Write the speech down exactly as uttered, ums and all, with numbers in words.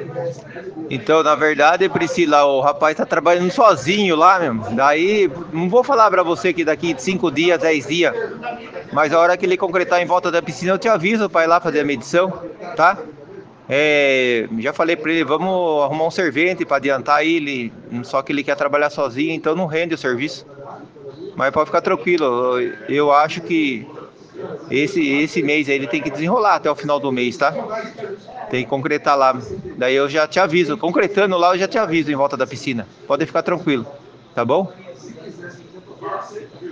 Então, na verdade, Priscila, o rapaz tá trabalhando sozinho lá, mesmo. Daí, não vou falar pra você que daqui cinco dias, dez dias, mas a hora que ele concretar em volta da piscina, eu te aviso pra ir lá fazer a medição, tá? É, já falei pra ele, vamos arrumar um servente pra adiantar ele, só que ele quer trabalhar sozinho, então não rende o serviço. Mas pode ficar tranquilo, eu, eu acho que esse, esse mês aí ele tem que desenrolar até o final do mês, tá? Tem que concretar lá. Daí eu já te aviso. Concretando lá, eu já te aviso em volta da piscina. Pode ficar tranquilo. Tá bom?